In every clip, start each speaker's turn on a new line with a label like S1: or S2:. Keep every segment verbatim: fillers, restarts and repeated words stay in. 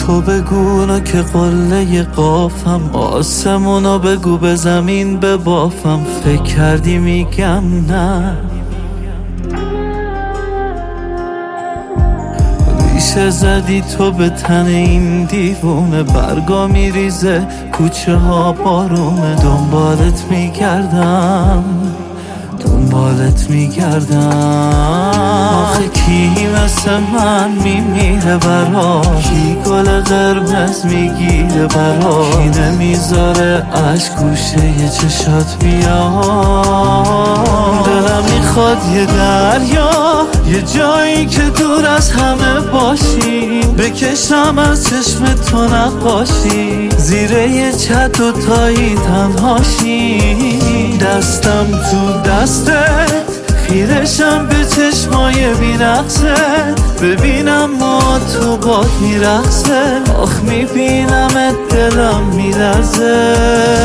S1: تو بگو که قله قافم، آسمونو بگو به زمین ببافم. فکر کردی میگم نه، ریشه زدی تو به تن این دیوونه. برگا میریزه کوچه ها بارونه. دنبالت میگردم دنبالت میگردم. آخه کی مثل من میمیره برا، کی گل قرمز میگیره برا، کی نمیذاره عشق گوشه یه چشات بیاد. دلم میخواد یه دریا، یه جایی که دور از همه باشی، بکشم از چشم تو نقاشی، زیر یه چت و تایی تنهاشی. دستم تو دستت، خیرشم به چشمای بی‌نقصت، ببینم ما تو باد میرقصه. آخ میبینمت دلم میلرزه.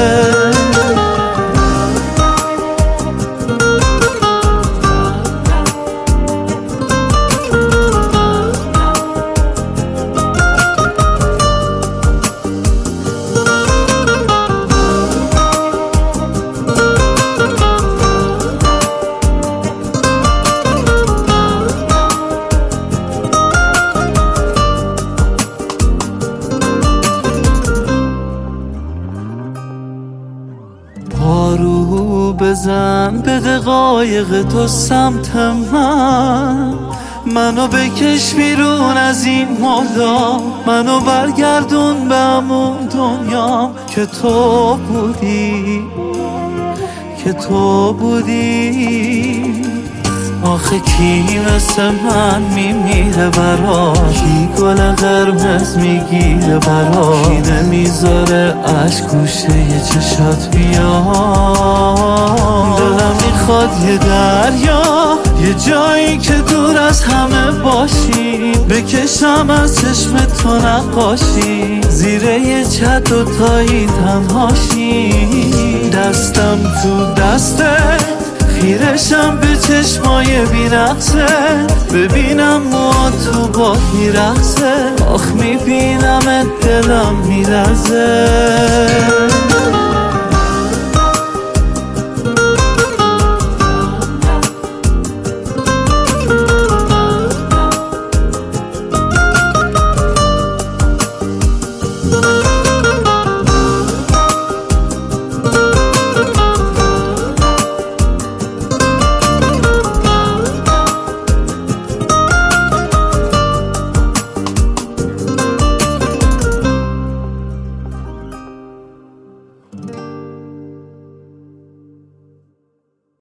S1: پارو بزن به دقایق تو سمت من، منو بکش بیرون از این مردم، منو برگردون به همون دنیام که تو بودی که تو بودی. آخه کی مثل من میمیره برا، کی گل قرمز میگیره برا، کی نمیذاره عشق گوشه یه چشات بیاد. دلم میخواد یه دریا، یه جایی که دور از همه باشی، بکشم از چشم تو نقاشی، زیر یه چت و تایی تنهاشی. دستم تو دستت، خیرشم به چشمای بی‌نقصه، ببینم ما تو باد میرقصه. آخ میبینمت دلم میلرزه.